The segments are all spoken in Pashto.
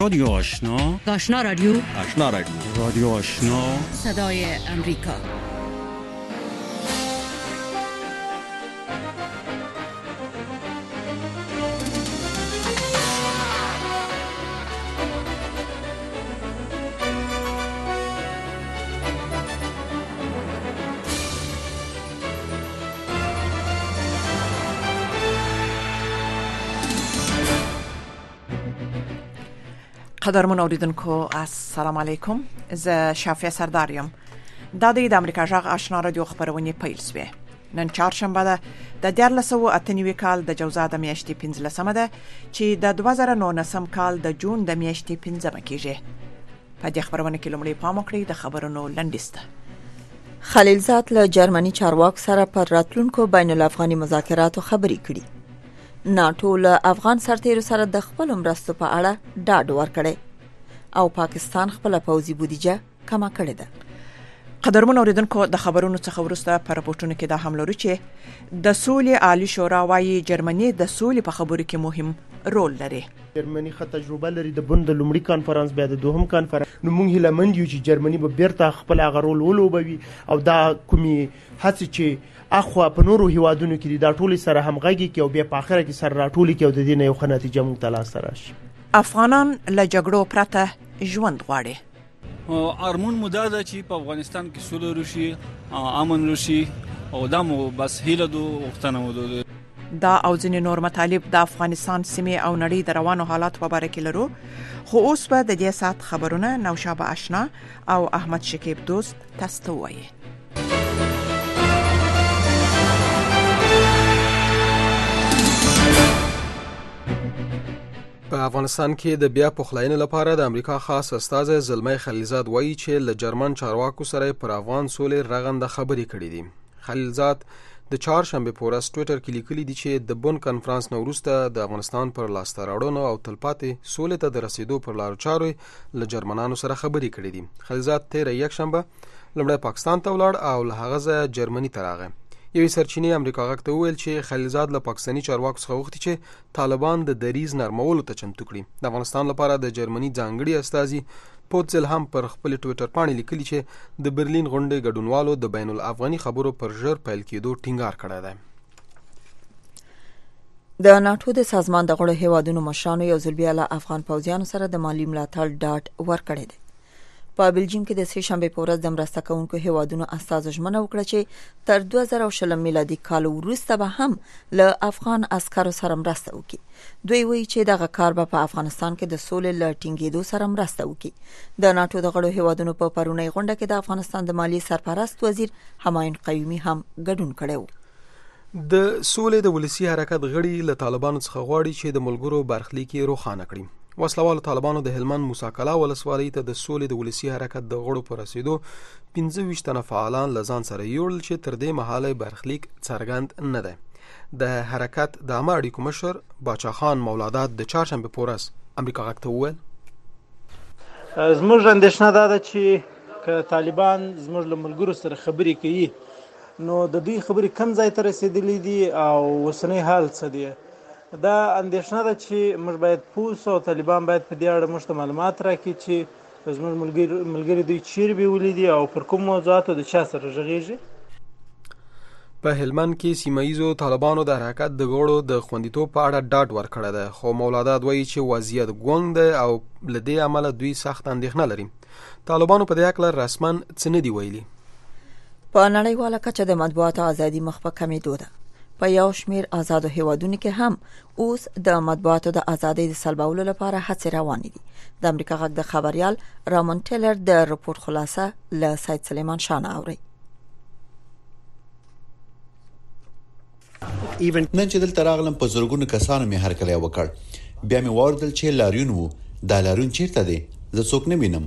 رادیو آشنا، آشنا رادیو، آشنا رادیو، رادیو آشنا، صدای امریکا. قدرمن اوریدونکو السلام علیکم. زه شافیه سرداریم. دا د امریکا جغ آشنا رادیو خبرونه پیل سوې. نن چهارشنبه ده د 1498 کال د جوزا د میاشتې 15مه ده چې د 2019 کال د جون د میاشتې 15مه کېږي. په دې خبرونه کې لومړی پام وکړئ د خبرونو لنډیسته. خلیلزاد له جرمني چارواکو سره پر راتلونکو بین الافغاني مذاکراتو خبرې کړي. ناټو له افغان سرتیرو سره د خپل مرستو په اړه ډاډ ورکړي او پاکستان خپل پوځي بودیجه کمه کړې ده. قدرمن اوریدونکو د خبرونو څخه ورسته پر راپورټونو کې دا هم لرو چې د سولې عالی شورا وايي جرمني د سولې په خبرو کې مهم رول لري. جرمني ښه تجربه لري د بند لومړي کانفرنس بیا د دوهم کانفرنس. نو موږ هیله مند یو چې جرمني به بیرته خپل هغه رول ولوبوي او دا کومي هڅه چې اخوا په نورو هیوادونو کې دا ټول سره همغږي کې او بیا په اخره کې سره راټولي کې او د دې نه یو ښه نتیجه موږ ته لاسته راشي. افغانان له جګړو پرته ژوند غواړي. ارمون مودا ده چې په افغانستان کې سوله راشي، امن راشي او دا مو بس هیله دو وختنه مو دا او ځینې نور مطالب د افغانستان سیمې او نړۍ د روانو حالات په اړه کې لرو. خو اوس به د دې سات خبرونه نوشابه آشنا او احمد شکیب دوست تاسو ته وایي. په افغانستان کې د بیا پخلاینې لپاره د امریکا خاص استازی زلمی خلیلزاد وایي چې له جرمن چارواکو سره پر افغان سولې رغنده خبرې کړې دي. خلیلزاد د چهارشنبه په ورځ ټویټر کې لیکلي دي چې د بون کانفرنس نه وروسته د افغانستان پر لاسته راوړنو او تلپاتې سولې ته د رسیدو پر لارو چارو له جرمنانو سره خبرې کړې دي. خلیلزاد تیر یکشنبه لومړی پاکستان ته ولاړ او له هغه ځایه جرمني ته راغی. یوې سرچینې امریکا غږ ته وویل چې خلیلزاد له پاکستاني چارواکو څخه وغوښتي چې طالبان د دریز نرمولو ته چمتو کړي. د افغانستان لپاره د جرمني ځانګړي استازي پوتزل هم پر خپل ټویټر باندې لیکلي چې د برلین غونډې ګډونوالو د بین الافغاني خبرو پر ژر پیل کېدو ټینګار کړی دی. د ناټو د سازمان د غړو هیوادونو مشرانو یو ځل بیا له افغان پوځیانو سره د مالی ملاتړ ډاډ ورکړی دی. په بلجیم کې د سې شنبه په ورځ د مرسته کوونکو هیوادونو استازو ژمنه وکړه چې تر 2020 میلادي کال وروسته به هم له افغان عسکرو سره مرسته وکړي. دوی وایي چې دغه کار به په افغانستان کې د سولې له ټینګېدو سره مرسته وکړي. د ناټو د غړو هیوادونو په پرونی غونډه کې د افغانستان د مالی سرپرست وزیر همایون قیومي هم ګډون کړی و. د سولې د ولسی حرکت غړي له طالبانو څخه غواړي چې د ملګرو برخلیک روښانه کړي. وسلوالو طالبانو د هلمند موساکلا ولسوالۍ ته د سولې د ولسی حرکت د غړو پر رسیدو 25 تنه فعالان لزان سره یوړل چې تر دې مهاله برخلیک څرګند نه ده. د حرکت د عامه اړیکو مشر باچا خان مولادات د چهارشنبه په ورځ امریکا غږ ته وویل زموږ اندېښنه دا ده چې که طالبان زموږ له ملګرو سره خبرې کوي نو د دوی خبرې کم ځای ته رسېدلې دي او اوسنی حال څه دی. دا اندېښنه ده چې موږ باید پوه سو او طالبان باید په دې اړه موږ ته معلومات راکړي چې زموږ ملګري دوی چیرې بیولي دي او پر کوم موضوعاتو د چا سره غږیږي. په هلمند کې سیمه ییزو طالبانو د حرکت د غړو د خوندیتوب په اړه ډاډ ورکړی دی، خو مولادات وایي چې وضعیت ګونګ دی او له دې امله دوی سخت اندېښنه لري. طالبانو په دې اړه رسماً څه نه دي ویلي. په نړیواله کچه د مطبوعاتو ازادي مخ په کمېدو ده. په یو شمېر آزادو هیوادونو کې هم اوس د مطبوعاتو د ازادۍ د سلبولو لپاره هڅې روانې دي. د امریکا غږ د خبريال رامون ټیلر د رپورټ خلاصه له سید سلیمان شاه اوري. نن چې دلته راغلم په زرګونو کسانو مې هرکلی وکړ. بیا مې واردل چې لاریون وو. دا لاریون چیرته دی؟ زه څوک نه وینم.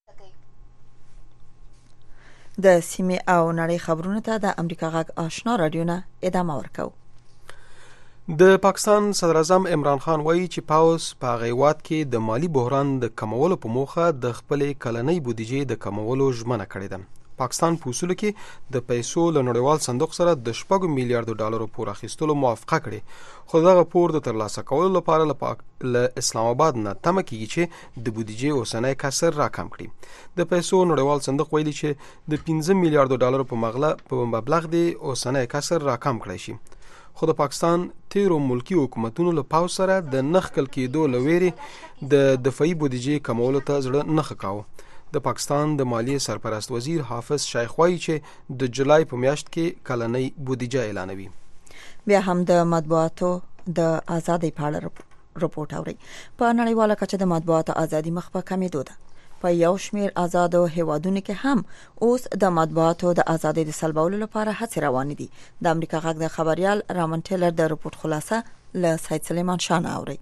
د سیمې او نړۍ خبرونه ته د امریکا غږ آشنا رادیو نه ادامه ورکو. د پاکستان صدر اعظم عمران خان وایي چې پاوس په غیوات کې د مالی بحران د کمولو په موخه د خپل کلنۍ بودیجې د کمولو ژمنه کړې ده. پاکستان په اصولو کې د پیسو له نړیوال صندوق سره د 6 میلیارډ ډالرو پور اخیستلو موافقه کړې، خو دغه پور د ترلاسه کولو لپاره له اسلام آباد نه تمه کیږي چې د بودیجې اوسنی کسر راکم کړي. د پیسو نړیوال صندوق ویلي چې د 15 میلیارډ ډالرو په مبلغ د اوسنی کسر راکم کړی شي، خو د پاکستان تیرو ملکی حکومتونو له پاو سره د نخکل کېدو لويري د دفاعي بودیجې کمولو ته زړه نه ښکاو. د پاکستان د مالیې سرپرست وزیر حافظ شیخ وایي چې د جولای په میاشت کې کلنۍ بودیجه اعلانوي. بیا هم د مطبوعاتو د ازادۍ په اړه رپورټ اوري. په نړیواله کچه د مطبوعاتو ازادي مخ په کمېدو ده. په یو شمېر آزادو هیوادونو کې هم اوس د مطبوعاتو د ازادۍ د سلبولو لپاره هڅې روانې دي. د امریکا غږ د خبريال رامن ټیلر د رپورټ خلاصه له سید سلیمان شاه اوري.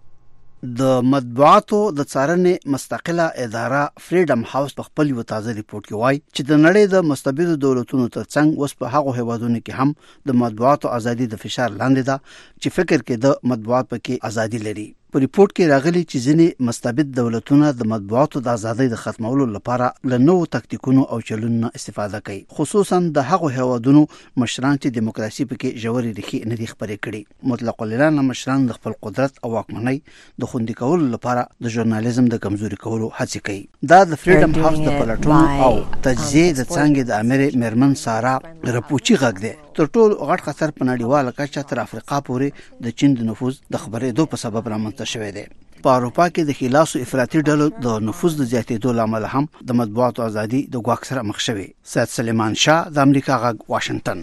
د مطبوعاتو د څارنې مستقله اداره فریډم هاوس په خپل یو تازه ریپورت کې وایي چې د نړۍ د مستبد دولتونو ترڅنګ اوس په هغو هیوادونو کې هم د مطبوعاتو ازادي د فشار لاندې ده چې فکر کې د مطبوعات پکې ازادي لري. په ریپورت کې راغلي چې ځینې مستبد دولتونه د مطبوعاتو د ازادۍ د ختمولو لپاره له نوو تکتیکونو او چلونو استفاده کوي، خصوصا د هغو هیوادونو مشران چې دیموکراسي پکې ژورې ریښې نه دي خپرې کړي. مطلق العنان مشران د خپل قدرت او واکمنۍ د خوندي کولو لپاره د ژورنالیزم د کمزوري کولو هڅې کوي. دا د فریډم هاوس د پلټونو او تجزیې د څانګې د امیر میرمن سارا رپوچی غږ دی. تر ټولو غټ خطر په نړیواله کچه تر افریقا پورې د چین د نفوذ د خبرېدو په سبب رامنځته شوی دی. په اروپا کې د خلاصو افراطي ډلو د نفوذ د زیاتېدو لامل هم د مطبوعاتو ازادي د ګواښ سره مخ شوی. سید سلیمان شاه د امریکا غږ واشنگټن.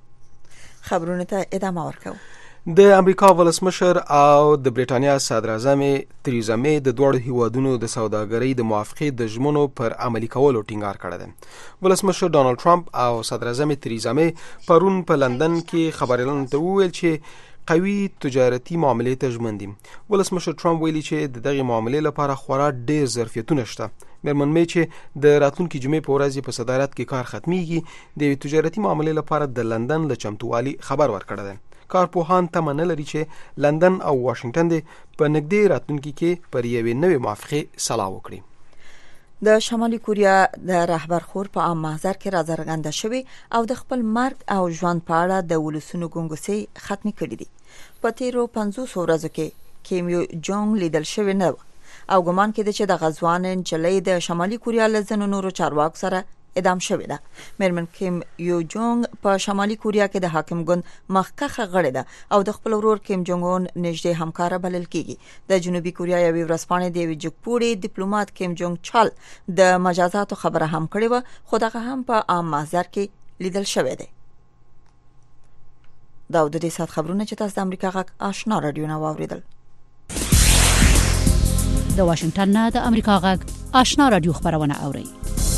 خبرونه ته ادامه ورکوو. د امریکا ولسمشر او د بریټانیا صدر اعظم تریزا می د دوړو هیوادونو د سوداګرۍ د موافقې د ژمنو پر عملي کولو ټینګار کړی دی. ولسمشر ډانلډ ټرمپ او صدر اعظم تریزا می پرون په لندن کې خبريالانو ته وویل چې قوي تجارتي معاملې ته ژمن دي. ولسمشر ټرمپ ویلي چې د دغه معاملې لپاره خورا ډېر ظرفیتونه شته. میرمن می چې د راتلونکي جمعې په ورځ په صدارت کې کار ختميږي د تجارتي معاملې لپاره د لندن له چمتووالي خبر ورکړی دی. کارپوهان تمه نه لري چې لندن او واشنگټن د په نږدې راتلونکي کې پر یوې نوې موافقې سلا وکړي. د شمالي کوریا د رهبر خور په عام محضر کې راڅرګنده شوی او د خپل مرګ او ژوند په اړه د ولسونو ګونګسي ختمي کړي دي. په تیرو 500 ورځو کې کیم یو جونګ لیدل شوی نه او ګمان کېده چې د غزوان انجلۍ د شمالي کوریا له ځینو نورو چارواکو سره اعدام شوې ده. میرمن کیم یو جونګ په شمالي کوریا کې د حاکم ګوند مخکخه غړې ده او د خپل ورور کیم جونګ اون نږدې همکاره بلل کیږي. د جنوبي کوریا یوې ورځپاڼې د یوې جګپوړي ډیپلوماټ کیم جونګ چال د مجازاتو خبره هم کړې و، خو دغه هم په عام محضر کې لیدل شوی دی. دا د دې سات خبرونه چې تاسو د امریکا غږ آشنا رادیو نه واوریدل. د واشنگټن نه د امریکا غږ آشنا رادیو خبرونه اوري.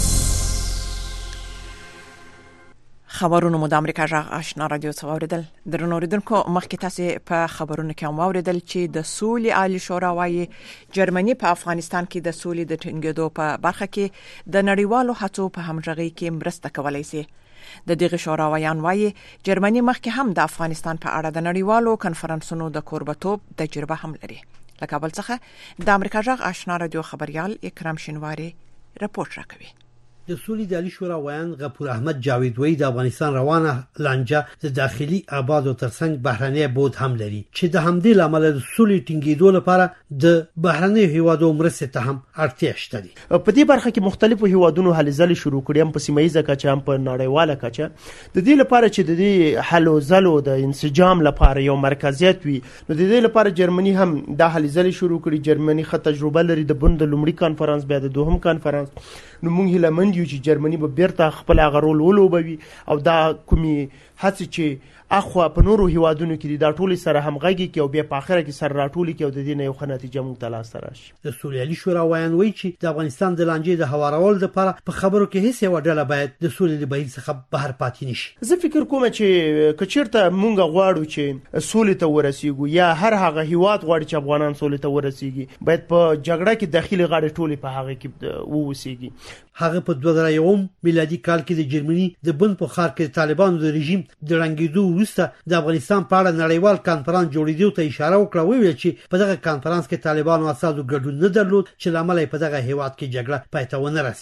خبرونه مو د امریکا غږ آشنا رادیو څخه اوریدل. درنو اوریدونکو مخکې تاسو په خبرونو کې هم اوریدل چې د سولې عالی شورا وايي جرمني په افغانستان کې د سولې د ټینګېدو په برخه کې د نړیوالو هڅو په همغږۍ کې مرسته کولای شي. د دغه شورا ویان وايي جرمني مخکې هم د افغانستان په اړه د نړیوالو کنفرانسونو د کوربتوب تجربه هم لري. له کابل څخه د امریکا غږ آشنا رادیو خبريال اکرام شینواری رپورټ راکوي. د سولې د عالی شورا ویان غفور احمد جاوید وی د افغانستان روانه لانجه د داخلي آبادو ترڅنګ بهرنی بود هم لري چې د همدې لامل د سولې ټینګېدو لپاره د بهرنی هیوادو مرستې ته هم اړتیا شته دي. په دې برخه کې مختلفو هیوادونو هلې ځلې شروع کړي هم په سیمایي کچه هم په نړیواله کچه د دې لپاره چې د دې حل او ځلو د انسجام لپاره یو مرکزیت وي. نو د دې لپاره جرمني هم د هلې ځلې شروع کړي. جرمني ښه تجربه لري د بند لومړي کانفرنس بیا د دوهم کانفرنس. نو موږ هیله مند یو چې جرمني به بیرته خپل غرول ولوبوي او دا کومي هڅه چې اخو په نورو هیوادونو کې دا ټول سره همغږي کې او بیا په اخره کې سره راټولي کې او د دې نه یو ښه نتیجه مونږ ته لاس راشي. د سولې عالی شورا ویان وی چې د افغانستان د لانجې د هوارولو لپاره په خبرو کې هیڅ یو ډله باید د سولې د بهیر څخه بهر پاتې نشي. زه فکر کوم چې کچیرته مونږ غواړو چې سولې ته ورسیږو یا هر هغه هیواد غواړي چې افغانان سولې ته ورسیږي باید په جګړه کې داخلي غاړې ټولې په هغه کې ووسیږي. هغه په 2001 میلادي کال کې د جرمني د بن په ښار کې طالبانو د رژیم د رنګېدو وروسته د افغانستان په اړه نړیوال کانفرنس جوړېدو ته اشاره وکړه. ویل چې په دغه کانفرنس کې طالبانو اساسو ګډون نه درلود چې لامل په دغه هیواد کې جګړه پای ته ونه رسیده.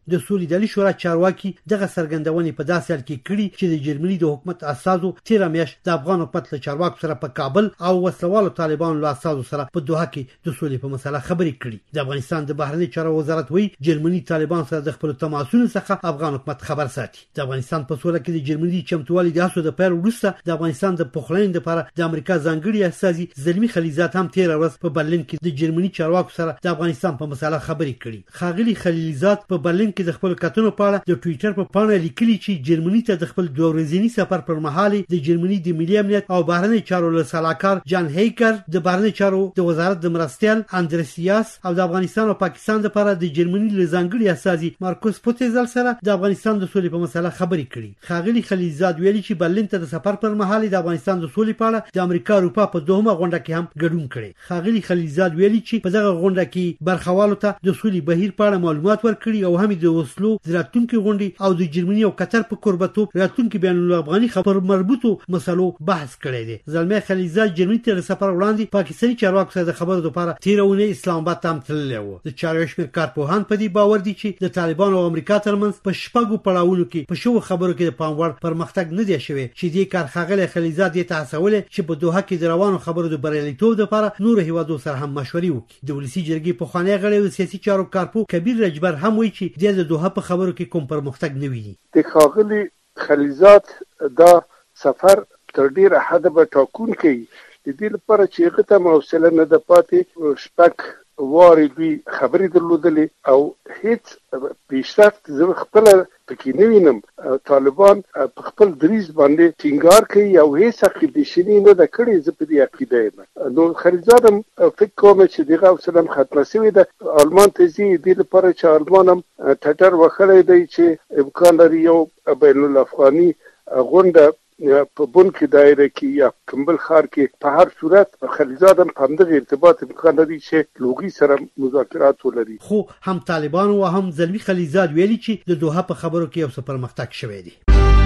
د سولې ډلې شورا چارواکي دغه څرګندونې په داسې حال کې کړي چې د جرمني د حکومت اساسو تیر میاشت د افغان حکومت له چارواکو سره په کابل او وسلوالو طالبانو له اساسو سره په دوحه کې د سولې په مسله خبرې کړي. د افغانستان د بهرنی چارو وزارت وایي جرمني طالبان سره د خپل تماسونو څخه افغان حکومت خبر ساتي. د افغانستان په سوله کې د جرمني چمتووالي د هڅو د پیل وروسته د افغانستان د پخلاینې لپاره د امریکا ځانګړي استازي زلمی خلیزات هم تیر ورځ په برلین کې د جرمني چارواکو سره د افغانستان په مسله خبرې کړي. ښاغلي خلیزات په برلین کې د خپل کتنو په اړه د ټوئیټر په پاڼه لیکلي چې جرمني ته د خپل دوه ورځني سفر پر مهال د جرمني د ملي امنیت او بهرنی چارو له سلاکار جان هیکر، د بهرنی چارو د وزارت د مرستیال اندرسیاس او د افغانستان او پاکستان لپاره د جرمني له ځانګړي استازي مارکوس پوتزل سره د افغانستان د سولې په مسله خبرې کړي. ښاغلي خلیزات ویلي چې برلین ته د سفر پر مهال د افغانستان د سولې په اړه د امریکا اروپا په دوهمه غونډه کې هم ګډون کړي. ښاغلي خلیزات ویلي چې په دغه غونډه کې برخوالو ته د سولې بهیر په اړه معلومات ورکړي او هم د وسلو راتلونکي غونډې او د جرمني او قطر په قربتوب راتلونکي بین الافغاني خبر مربوطو مسلو بحث کړی دی. زلمی خلیزات جرمني ته د سفر وړاندې پاکستاني چارواکو سره د خبرو لپاره تیرونه اسلام آباد ته هم تللی و. د چارواکو شمېر کارپوهان په دې باور دي چې د طالبانو او امریکا ترمنځ په شپږو پړاوونو کې په شوو خبرو کې د پام وړ پرمختګ نه دی شوی چې دې کار ښاغلي خلیزات یې تاسولې چې په دوحه کې د روانو خبرو د بریالیتوب لپاره نور هیوادو سره هم مشورې وکړي. د ولسی جرګې په خوانی غړي او سیاسي چارو کارپو کبیر رجبر هم وایي چې د دوحه په خبرو کې کوم پرمختګ نه ویني. د ښاغلي خلیزات دا سفر تر ډیره حده به ټاکون کوي د دې لپاره چې هغه ته موصله نه ده پاتې. شپږ وارې دوی خبرې درلودلې او هیڅ پیشرفت زه خپله پکې نه وینم. طالبان په خپل دریځ باندې ټینګار کوي او هیڅ عقیده‌شیني نه ده کړې. زه په دې عقیده یم. نو خلیزات هم فکر کوم چې دغه حوصله هم ختمه شوې ده. آلمان ته ځي دې لپاره چې آلمان هم ټټر وښلی دی چې امکان لري یو بین الافغاني غونډه په بون کې دایره کې یا کمبل خار کې په هر صورت خلیزات هم په همدغه ارتباط امکان لري چې لوګي سره مذاکرات ولري. خو هم طالبان او هم زلمی خلیزات ویلي چې د دوحه په خبرو کې یو څه پرمختګ شوی دی.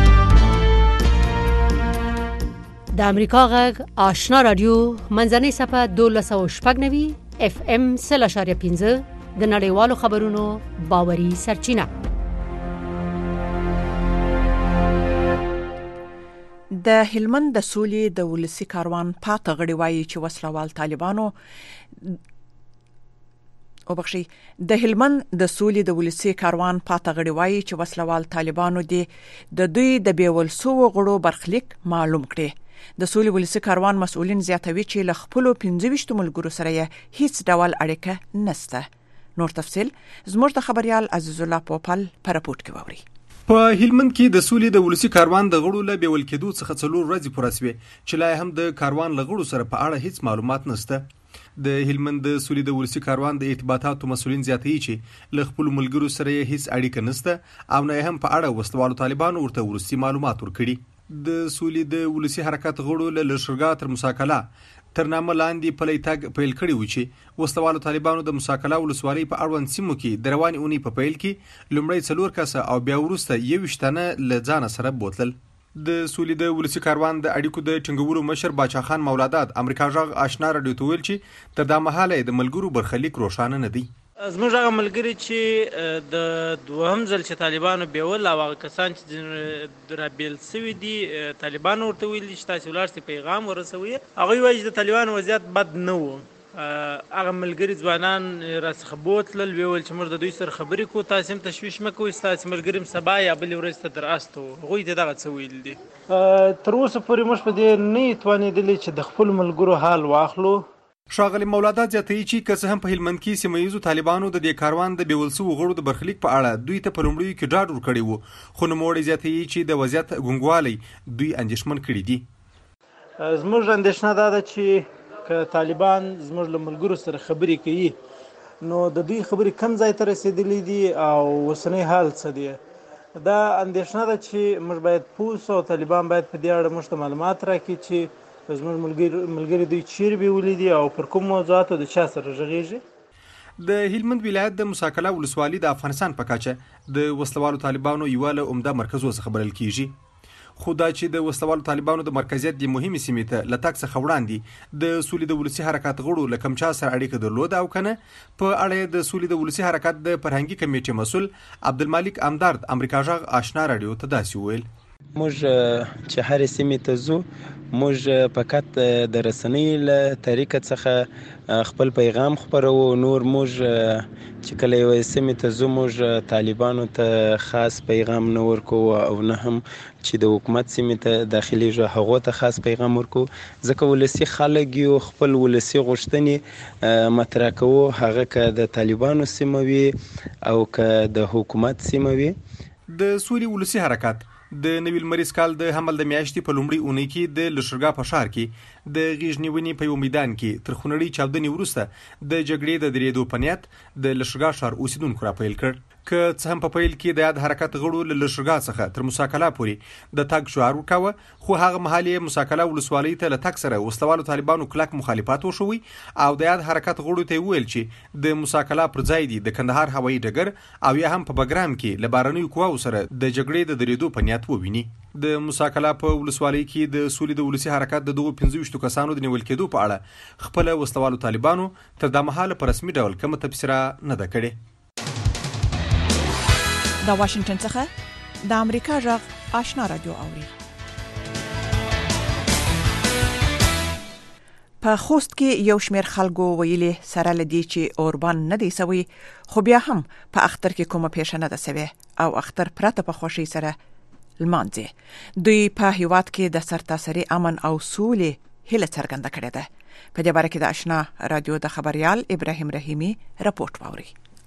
د امریکا غږ آشنا رادیو منځنۍ صفحه 1290 اف ام 0.15 د نړیوالو خبرونو باوري سرچینه. د هلمند د سولې د ولسی کاروان پاته غړي وایي چې وسلوال طالبانو د هلمند د سولې د ولسی کاروان پاته غړي وایي چې وسلوال طالبانو د دوی د بیول سو غړو برخلیک معلوم کړي. د سولې ولسی کاروان مسؤلین زیاتوي چې ل خپل 15 ملګرو سره هیڅ ډول اړیکه نشته. نور تفصيل زموږ د خبريال عزیز الله پوپل پر راپورټ کې ووري. په هلمند کې د سولې د ولسی کاروان د غړو له بیول کېدو څخه 4 ورځې پوره شوې چې لا هم د کاروان له غړو سره په اړه هیڅ معلومات نشته. د هلمند د سولې د ولسی کاروان د ارتباطاتو مسؤلین زیاتوي چې له خپل ملګرو سره هیڅ اړیکه نشته او نه هم په اړه وسلوالو طالبانو ورته ورسي معلومات ورکړي. د سولې د ولسی حرکت غړو له لشرګا تر مساکله تر نامه لاندې پلی تګ پیل کړی و چې وسلوالو طالبانو د مساکله ولسوالۍ په اړوند سیمو کې د روانې اونۍ په پیل کې لومړی 4 کسه او بیا وروسته 21 تنه له ځانه سره بوتلل. د سولې د ولسی کاروان د اړیکو د ټینګولو مشر باچا خان مولادات امریکا غږ آشنا رادیو ته ویل چې تر دا مهاله د ملګرو برخلیک روښانه نه دی. زموږ هغه ملګري چې د دوهم ځل چې طالبانو بیول او هغه کسان چې رابیل سوي دي طالبانو ورته ویلي چې تاسو ولاړ سئ پیغام ورسوي. هغوی وایي چې د طالبانو وضعیت بد نه و. هغه ملګري ځوانان راڅخه بوتلل ویل چې موږ د دوی سره خبرې کوو تاسو هم تشویش مه کوئ ستاسو ملګري هم سبا یا بلې ورځ ته دراسته وو. هغوی ته دغه څه ویل دي. تر اوسه پورې موږ په دې نه توانېدلې چې د خپل ملګرو حال واخلو. ښاغلي مولادات زیاتوي چې که څه هم په هلمند کې سیمه ییزو طالبانو د دې کاروان د بیول سوو غړو د برخلیک په اړه دوی ته په لومړیو کې ډاډ ورکړی و خو نوموړی زیاتوي چې د وضعیت ګونګوالی دوی اندېښمن کړي دي. زموږ اندېښنه دا ده چې که طالبان زموږ له ملګرو سره خبرې کوي نو د دوی خبرې کم ځای ته رسېدلي دي او اوسنی حال څه دی. دا اندېښنه ده چې موږ باید پوه سو او طالبان باید په دې اړه موږ ته معلومات راکړي چې زموږ ملګري دوی چیرې بیولي دي او پر کوم موضوعاتو د چا سره غږیږي. د هلمند ولایت د مساکله ولسوالي د افغانستان په کچه د وسلوالو طالبانو یو له عمده مرکزو څخه بلل کیږي خو دا چې د وسلوالو طالبانو د مرکزیت د مهمې سیمې ته له تګ څخه وړاندې د سولې د ولسي حرکت غړو له کوم چا سره اړیکه درلوده او کنه په اړه د سولې د ولسي حرکت د فرهنګي کمیټې مسؤل عبدالمالک امدارد امریکا جغ آشنا رادیو ته داسې وویل موږ چې هر سیمې ته ځو موږ فقط د رسنۍ له طریقه څخه خپل پیغام خپرو نور موږ چې کله یو سیمې ته ځو موږ طالبانو ته خاص پیغام نه ورکو او نه هم چې د حکومت سیمې ته داخليږي هغه ته خاص پیغام ورکو ځکه ولسی خلک یو خپل ولسی غوښتنې مطرح کوو هغه که د طالبانو سیمه وي او که د حکومت سیمه وي د سولې ولسی حرکت د نویل مریض کال د حمل د میاشتې په لومړۍ اونۍ کې د لشرګا په ښار کې د غیږ نیونې په یو میدان کې تر خونړۍ چاودنې وروسته د جګړې د درېدو په نیت د لشرګا ښار اوسیدونکو راپیل کړ که څه هم په پیل کې د یاد حرکت غړو له لشرګا څخه تر موسی کلا پورې د تګ شعار ورکاوه خو هغه مهال یې موسی کلا ولسوالۍ ته له تګ سره وسلوالو طالبانو کلک مخالفت وشوی او د یاد حرکت غړو ته ویل چې د موسی کلا پر ځای دی د کندهار هوایي ډګر او یا هم په بګرام کې له بارنیو قواو سره د جګړې د درېدو په نیت وویني د موسی کلا په ولسوالۍ کې د سولې د ولسي حرکت د 25 کسانو د نیول کېدو په اړه خپل وسلوالو طالبانو تر د مهاله په رسمي ډول کومه تبصره نه ده کړې. د واشنگټن څخه د امریکا جغ آشنا رادیو اوري. په خوست کې یو شمېر خلکو ویلي سره لدی چې اوربان نه دی سوی خو بیا هم په اختر کې کومه پیښه نه ده سوی او اختر پرته په خوشي سره لمانځي. دوی په هیواد کې د سرتاسري امن او سولې هیله څرګنده کړې ده. په دې باره کې د آشنا رادیو د خبريال ابراهیم رحیمی راپورټ واوري.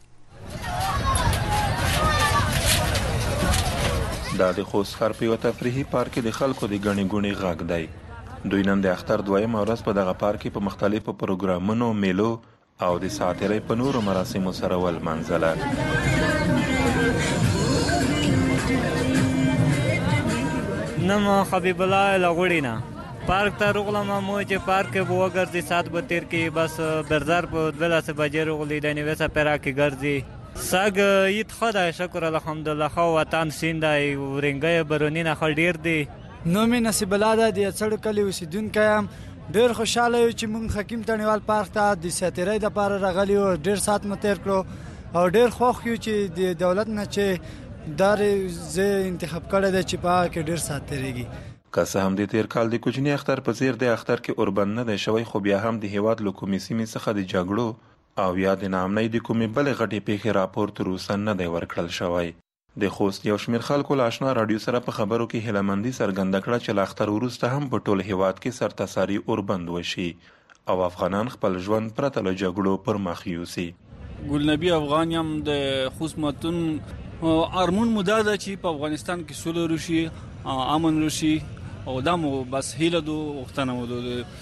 دا د خوست ښار په یو تفریحي پارک کې د خلکو د ګڼې ګوڼې غږ دی. دوی نن د اختر دویمه ورځ په دغه پارک کې په مختلفو پروګرامونو، میلو او د ساعترۍ په نورو مراسمو سره ولمانځله. نم حبیب الله لغوړینا پارک ته رغلم مو چې پارک به وګرځي سات به تیر کې بس برزار په 12 بجې رغلی د نیوسه پرا کې ګرځي ساګ ایت خدای شکر الحمدلله خو وطن سیندای ورنګي برونینه خل ډیر دی. نو مې نصیب الله ده د څړ کلی اوسیدونکو یم ډیر خوشاله یم چې مونږ حکیم تڼیوال پارک ته د ساتیرۍ د لپاره راغلی او ډیر سات مو تیر کړو او ډیر خوښ یو چې د دولت نه چې دار زه انتخاب کړی دی چې پارک ډیر سات تیریږي. که څه هم د تیر کال د کوچني اختر په څیر د اختر کې اوربند نه دی شوی خو بیا هم د هیواد له کومې سیمې څخه د جګړو او یا د ناامنۍ د کومې بلې غټې پیښې راپور تر اوسه نه دی ورکړل شوی. د خوست یو شمېر خلکو له آشنا راډیو سره په خبرو کې هیلهمندي څرګنده کړه چې له اختر وروسته هم په ټول هیواد کې سرتاسري اوربند وشي او افغانان خپل ژوند پرته له جګړو پر مخ یوسي. ګلنبي افغان یم د خوست متون ارمون مداده چې په افغانستان کې سوله روشي امن روشي او دمو بس هیله دو وختنه مو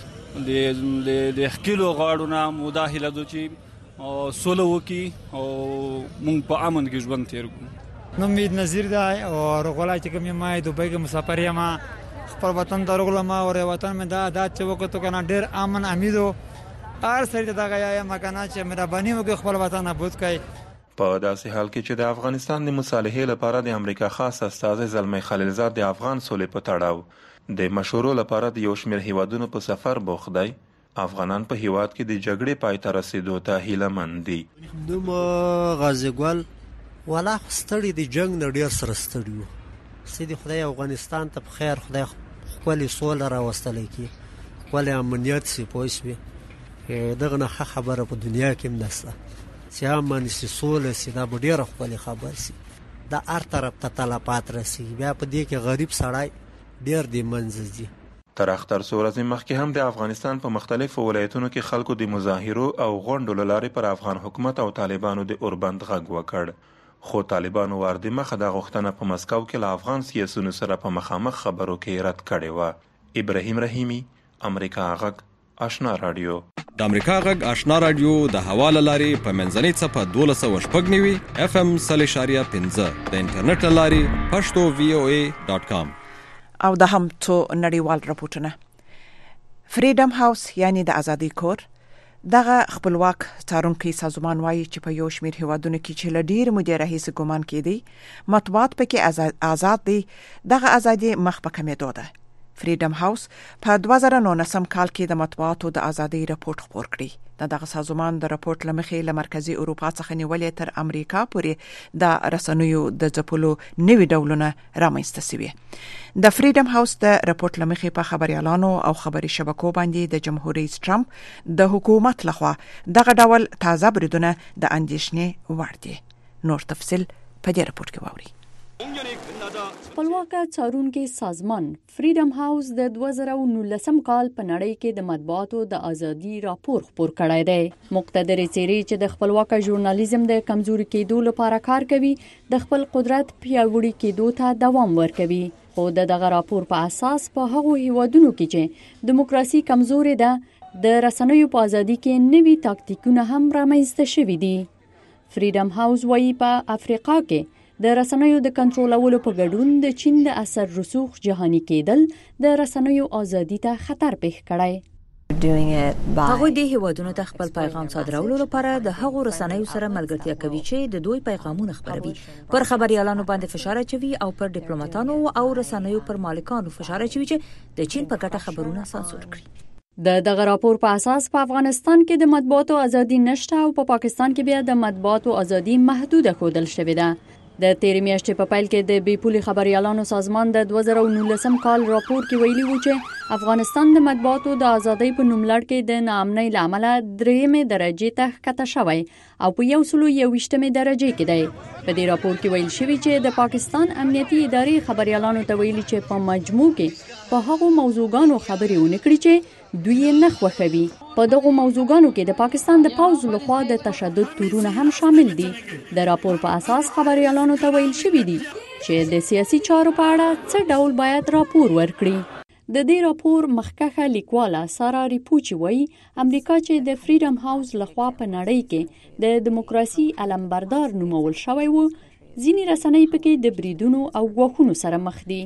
د خکلو غاړونه مداهله دو چې سوله وکي او مونږ په امن کې ژوند تیر کوو. نوم مې نذیر دی او رغولای چې کوم ما دوبۍ کې مسافر یم خپل وطن ته رغلم او وطن مې دا عادت چې وکړو کنه ډیر امن امیدو هر سړی ته دا یا مکنه چې مهرباني وکړي خپل وطن آباد کړي. په داسې حال کې چې د افغانستان د مصالحې لپاره د امریکا خاص استازی زلمی خلیلزاد د افغان سولې په تړاو د مشورو لپاره د یو شمېر هیوادونو په سفر بوخت دی، افغانان په هیواد کې د جګړې پای ته رسیدو ته هیلهمند دي. نوم غازي ګل ولا ستړي د جنگ نه ډیر سره ستړي وو سیدي خدای افغانستان ته په خیر خدای خپل سوله راوستلی کی خپل امنیت سی پوښوي دغه نه خبره په دنیا کې نشته چې امن سی سوله سی دا ډیر خپل خبر سی دا هر طرف ته طلبات رسی بیا په دې کې غریب سړی ډیر دی منځ دي. تر اختر څو ورځې مخکې هم د افغانستان په مختلفو ولایتونو کې خلکو د مظاهرو او غونډو له لارې پر افغان حکومت او طالبانو د اوربند غږ وکړ، خو طالبانو واردی مخه د غوښتنه په مسکو کې له افغان سیاسيونو سره په مخامخ خبرو کې رد کړې و. ابراهیم رحیمی، امریکا غږ، آشنا رادیو. د امریکا غږ آشنا رادیو د حواله لاري په منځنۍ صفه 1290 FM 3.15 د انټرنیټ لاري pashto.voa.com او د هم تو نړیوال راپورټونه. فریډم هاوس یعنی د ازادي کور دغه خپلواک څارونکي سازمان وایي چې په یو شمېر هیوادونو کې چې له ډېر مودې راهیسې ګمان کېدی مطبوعات پکې آزاد دي، دغه ازادي مخ په کمېدو ده. فریډم هاوس په 2019 کال کې د مطبوعاتو د ازادۍ راپور خپور کړی. دغه سازمان د راپور لمخې له مرکزی اروپا څخه نیولې تر امریکا پورې د رسنیو د ځپلو نوي ډولونه رامنځته شوي. د فریډم هاوس د راپور لمخې په خبريالانو او خبري شبکو باندې د جمهور رئیس ټرمپ د حکومت لخوا دغه ډول تازه بریدونه د اندېښنې وړ دي. نور تفصيل په دې راپور کې واوري. خپلواک څارونکي سازمان فریډم هاوس د 2019 کال په نړۍ کې د مطبوعاتو د ازادي راپور خپور کړی دی. مقتدر څېرې چې د خپلواک ژورنالیزم د کمزوري کېدو لپاره کار کوي، د خپل قدرت پیاوړي کېدو ته دوام ورکوي. خو دغه راپور په اساس په هغو هیوادونو کې چې دیموکراسي کمزوري ده، د رسنیو په ازادي کې نوي تاکتیکونه هم رامنځته شوي دي. فریډم هاوس وایي په افریقا کې د رسنیو د کنټرولولو په ګډون د چین د اثر رسوخ جهاني کېدل د رسنیو ازادي ته خطر پېښ کړی. هغه د هیوادونو ته خپل پیغام صادرولو لپاره د هغو رسنیو سره ملګرتیا کوي چې د دوی پیغامونه خپروي، پر خبريالانو باندې فشار اچوي او پر ډیپلوماټانو او رسنیو پر مالکانو فشار اچوي چې د چین په ګټه خبرونه سانسور کړي. دغه راپور په اساس په افغانستان کې د مطبوعاتو ازادي نشته او په پاکستان کې بیا د مطبوعاتو ازادي محدوده ښودل شوې ده. د تیرې میاشتې په پیل کې د بیپولي خبريالانو سازمان د 2019 کال راپور کې ویلي و چې افغانستان د مطبوعاتو د ازادۍ په نوملړ کې د ناامنۍ له امله 3مې درجې ته ښکته شوی او په 121مې درجې کې دی. په دې راپور کې ویل شوی چې د پاکستان امنیتي ادارې خبريالانو ته ویلي چې په مجموع کې په هغو موضوعګانو خبرې ونکړي چې دوی نه خوښوي. په دغه موضوعګانو کې د پاکستان د پوځ لخوا د تشدد تورونه هم شامل دي. د راپور په اساس خبريالانو ته ویل شوی دي چې د سیاسي چارو په اړه څه ډول باید راپور ورکړي. د دې راپور مخکښه لیکواله سارا ریپوچی وایي امریکا چې د فریډم هاوس لخوا په نړۍ کې د دیموکراسي علمبردار نومول شوی و، ځینې رسنۍ پکې د بریدونو او ګواښونو سره مخ دي.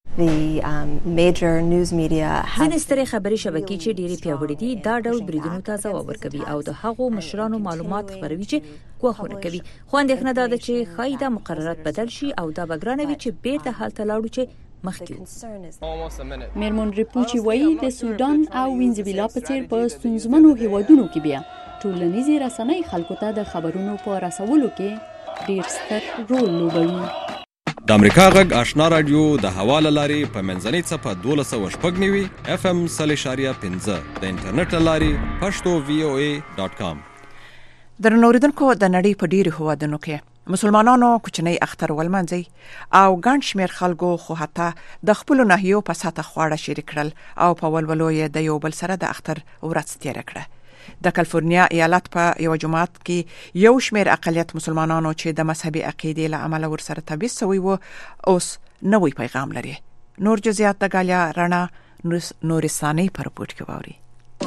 ځینې سترې خبري شبکې چې ډېرې پیاوړې دي دا ډول بریدونو ته ځواب ورکوي او د هغو مشرانو معلومات خپروي چې ګواښونه کوي. خو اندېښنه ده چې ښایي دا مقررات بدل شي او دا به ګرانه وي چې بیرته هلته لاړو چې مخکې. میرمن ریپوچی وایي د سودان او وینزویلا په څېر په ستونزمنو هیوادونو کې بیا ټولنیزې رسنۍ خلکو ته د خبرونو په رسولو کې ډېر ستر رول لوبوي. د امریکا غږ آشنا رادیو د حواله لاري په منځنۍ څپه 1290 FM 3.15 د انټرنیټ لاري pashto.voa.com. درنوریدونکو د نړۍ په ډیرو هیوادونو کې مسلمانانو کوچنی اختر ولمانځي او ګڼ شمېر خلکو خو حتی د خپل ناحیو په ساته خواړه شریک کړل او په ولولو یې د یو بل سره د اختر ورځ تیر کړه. د کالیفورنیا ایالت په یو جماعت کې یو شمېر اقلیت مسلمانانو چې د مذهبي عقیدې له امله ورسره تبعیض شوی و اوس نوې پیغام لري. نور جزئیات د غالیا رڼا نورستاني په رپورټ کې واوري.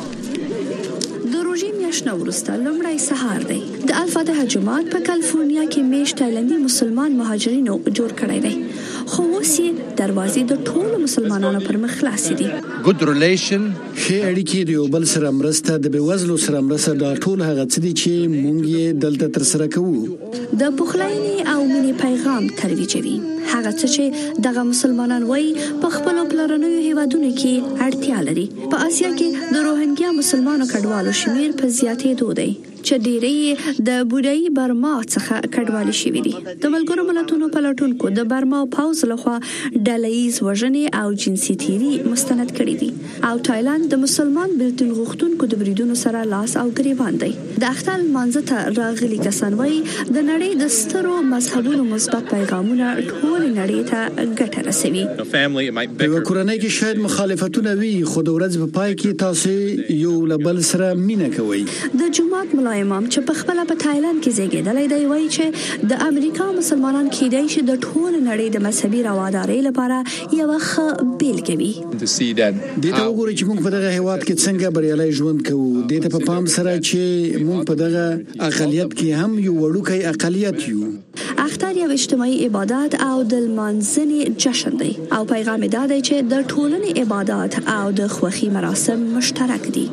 د روژې میاشت وروسته لومړی سهار دی. د الفاتحه جماعت په کالیفورنیا کې میشت تایلندي مسلمان مهاجرینو جوړ کړی دی، خو اوس یې دروازې د ټولو مسلمانانو پر مخ خلاصې دي. ګډ ریلیشن ښه اړیکې د یو بل سره مرسته د بېوزلو سره مرسته دا ټول هغه څه دي چې موږ یې دلته ترسره کوو. د پخلاینې او مینې پیغام ترویجوي، هغه څه چې دغه مسلمانان وایي په خپلو پلرنیو هیوادونو کې اړتیا لري. په اسیا کې د روهنګیا مسلمانو کډوالو شمیر په زیاتېدو دی چې ډېری د بودایي برما څخه کډوالي شوي دي. د ملګرو ملتونو پلټونکو د برما پوځ لخوا ډلهییز وژنې او جنسي تیري مستند کړي دي او تایلند د مسلمان بېلتون غوښتونکو د بریدونو سره لاس او ګریوان دی. د اختر لمانځه ته راغلي کسان وایي د نړۍ د سترو مذهبونو مثبت پیغامونه ټول نړۍ ته ګټه رسوي. په یو کورنۍ کې شاید مخالفتونه وي، خو د ورځې په پای کې تاسو یو له بل سره مینه کوئ. د جماعت امام چې په خپل په تایلند کې زیږیدلی دی وایي چې د امریکا مسلمانان کېدای شي د ټول نړۍ د مذهبي روادارۍ لپاره یو ښه بیلګه وي. دې ته وګورئ چې موږ په دغه هیواد کې څنګه بریالي ژوند کوو. دې ته په پام سره چې موږ په دغه اقلیت کې هم یو وړوکی اقلیت یو. اختر یو اجتماعي عبادت او د لمانځنې جشن دی او پیغام دا دی چې د ټولنې عبادت او د خوښۍ مراسم مشترک دي.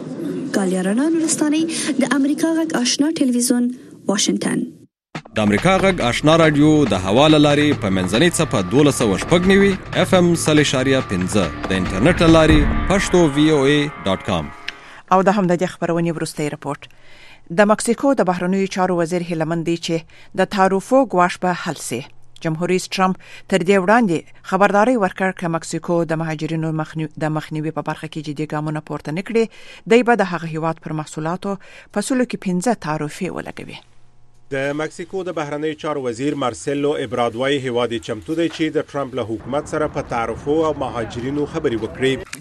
ګالیارانا نورستاني د امریکا غږ آشنا ټلویزیون واشنگټن. د امریکا غږ آشنا رادیو د حواله لاري په منځنۍ صفه 1290 FM 3.15 د انټرنیټ لاري pashto.voa.com. او د همدغه خبرونه ورسته رپورت. د مکسیکو د بهرنیو چارو وزیر هیلمندي چې د تعرفو غواش به حل سي. جمهوریت رئیس ټرمپ تر دې وړاندې خبرداري ورکړ چې مکسیکو د مهاجرینو د مخنیوي په برخه کې جدي ګامونه پورته نکړي، دی به د هغه هیواد پر محصولاتو په سلو کې 15 تعرفې ولګوي. د مکسیکو د بهرنیو چارو وزیر مارسلو ابراد وايي هیواد چمتو دی چې د ټرمپ له حکومت سره په تعرفو او مهاجرینو خبرې وکړي.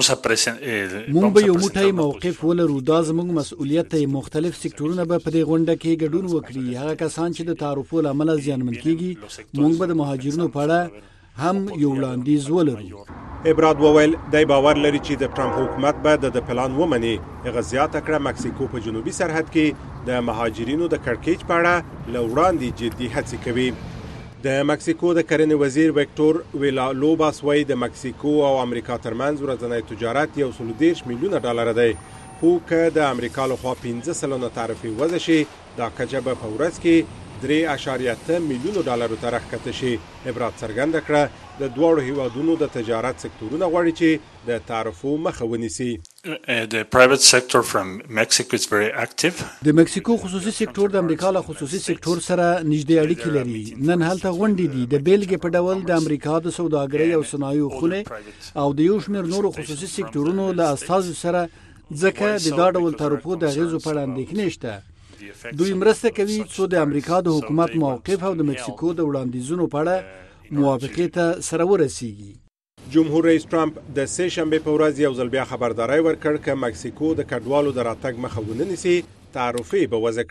موږ به یو موټی موقف ولرو، دا زموږ مسؤلیت دی. مختلف سکتورونه به په دې غونډه کې ګډون وکړي. هغه کسان چې د تعرفو له امله زیانمن کیږي، موږ به د مهاجرینو په اړه هم یو وړاندیز ولرو. ابراد وویل دی باور لري چې د ټرمپ حکومت به د پلان ومني. هغه زیاته کړه مکسیکو په جنوبي سرحد کې د مهاجرینو د کړکېچ په اړه له وړاندې جدي هڅې کوي. د مکسیکو د کرنې وزیر ویکټور ویلالوباس وايي د مکسیکو او امریکا ترمنځ ورځنی تجارت $130 میلیونه دی، خو که د امریکا لخوا 15 تعرفې وضع شي، دا کچه به په ورځ کې $3.8 میلیونه ته راښکته شي. ابراد څرګنده کړه د دوړو هیوادونو د تجارت سکتورونه غواړي چې د تعرفو مخه ونیسي. The private sector from Mexico is very active. د مکسیکو خصوصي سکتور د امریکا له خصوصي سکتور سره نږدې اړیکې لري. نن هلته غونډې دي، د بیلګې په ډول د امریکا د سوداګرۍ او صنایعو خونه او د یو شمېر نورو خصوصي سکتورونو له استازو سره، ځکه د دا ډول تعرفو د اغیزو په اړه اندېښنې شته. دوی مرسته کوي څو د امریکا د حکومت موقف او د مکسیکو د وړاندیزونو په اړه موافقې ته سره ورسیږي. جمهور رئیس ټرمپ د سه شنبه په ورځ یو ځل بیا خبرداري ورکړ چې مکسیکو د کډوالو د راتګ مخه ونیسي، تعرفې به وضع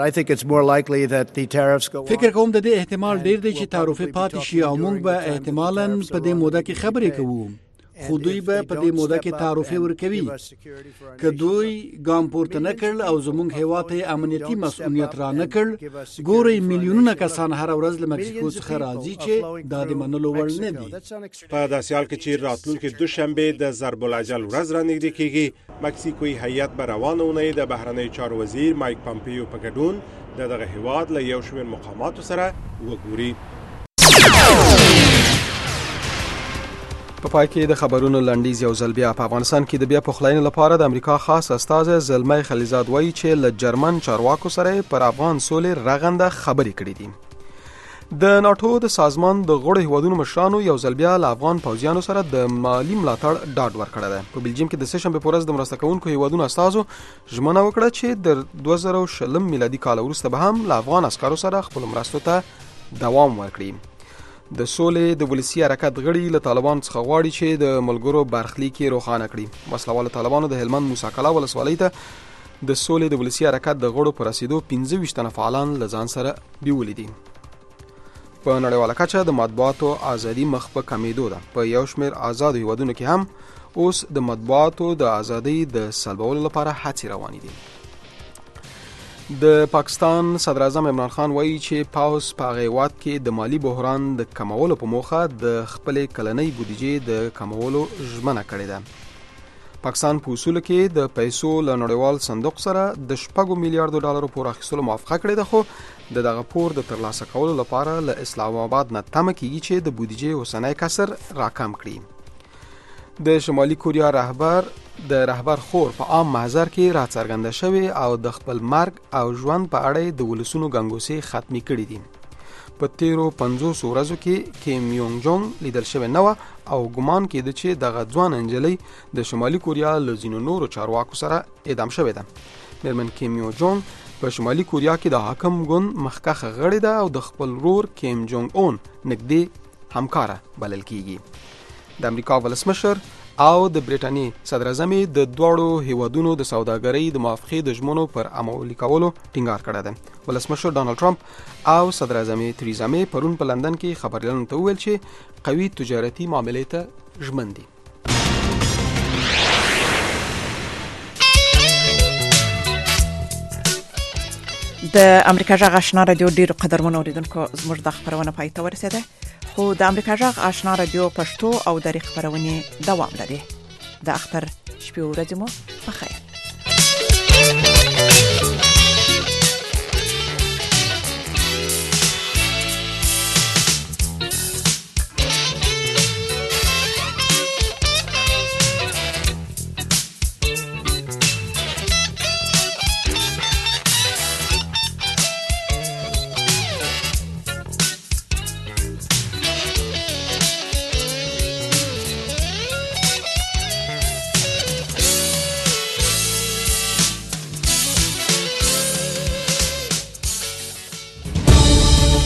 کړي. فکر کوم د دې احتمال ډیر دی چې تعرفې پاتې شي او موږ به احتمالاً په دې موده کې خبرې کوو. خو دوی به په دې موده کې تعرفې ورکوي. که دوی ګام پورته نه کړل او زموږ هیواد ته امنیتي مسؤلیت را نه کړ، ګورئ میلیونونه کسان هر ورځ له مکسیکو څخه راځي چې دا د منلو وړ نه دي. په داسې حال کې چې راتلونکي دوشنبه د ضرب الاجل ورځ رانږدې کیږي، مکسیکوي هیئت به روانه اونۍ د بهرنیو چارو وزیر مایک پامپیو په ګډون د دغه هیواد له یو شمېر مقاماتو سره وګوري. په پای کې د خبرونو لنډیز یو ځل بیا. په افغانستان کې د بیا پخلاینې لپاره د امریکا خاص استازی زلمۍ خلیزاد وایي چې له جرمن چارواکو سره پر افغان سولې رغنده خبرې کړې دي. د ناتو د سازمان د غړو هیوادونو مشرانو یو ځل بیا له افغان پوځیانو سره د مالی ملاتړ ډاډ ورکړی دی. په بلجیم کې د سه شنبې په ورځ د مرسته کوونکو هیوادونو استازو ژمنه وکړه چې د 2020 میلادي کال وروسته به هم له افغان عسکرو سره خپل مرستو ته دوام ورکړي. د سولې د ولسی حرکت غړي له طالبان څخه غواړي چې د ملګرو برخلیک روښانه کړي. وسلوال طالبانو د هلمند موسی کلا ولسوالۍ ته د سولې د ولسی حرکت د غړو پر رسیدو 25 تنه فعالان له ځان سره بیولې دي. په نړیواله کچه د مطبوعاتو ازادي مخ په کمیدو ده. په یو شمېر آزاد هیوادونو کې هم اوس د مطبوعاتو د ازادۍ د سلبولو لپاره هڅې روانې دي. د پاکستان صدر اعظم عمران خان وایي چې پاوس په هیواد کې د مالی بحران د کمولو په موخه د خپل کلنۍ بودیجې د کمولو ژمنه کړې ده. پاکستان په اصول کې د پیسو له نړیوال صندوق سره د $6 میلیارډ پور اخیستلو موافقه کړې ده، خو دغه پور د ترلاسه کولو لپاره له اسلام آباد نه تمه کیږي چې د بودیجې اوسنی کسر راکم کړي. د شمالي کوریا رهبر خور په عام محضر کې راڅرګنده شوی او د خپل مرګ او ژوند په اړه د ولسونو ګنګوسې ختمي کړي دي. په تیرو 50 ورځو کې کیم یونګ جونګ لیدل شوی نه و او ګمان کېده چې دغه ځوان انجلۍ د شمالي کوریا له ځینو نورو چارواکو سره اعدام شوې ده. میرمن کیم یونګ جونګ په شمالي کوریا کې د حاکم ګوند مخکښه غړې ده او د خپل ورور کیم جونګ اون نږدې همکاره بلل کیږي. د امریکا ولسمشر او د برټانیې صدر اعظم د دوړو هیوادونو د سوداګرۍ د موافقې د ژمنو پر عملي کولو ټینګار کړی دی. ولسمشر ډانلډ ټرمپ او صدر اعظم تریزا می پرون په لندن کې خبريالانو ته وویل چې قوي تجارتي معاملې ته ژمن دي. د امریکا جغ آشنا رادیو ډیرو قدرمنو اوریدونکو زموږ د خبرونه پای ته ورسیده، خو د امریکا جغ آشنا رادیو پښتو او د خبرونه دوام لري. د اختر شپې ورځې مو په خیر.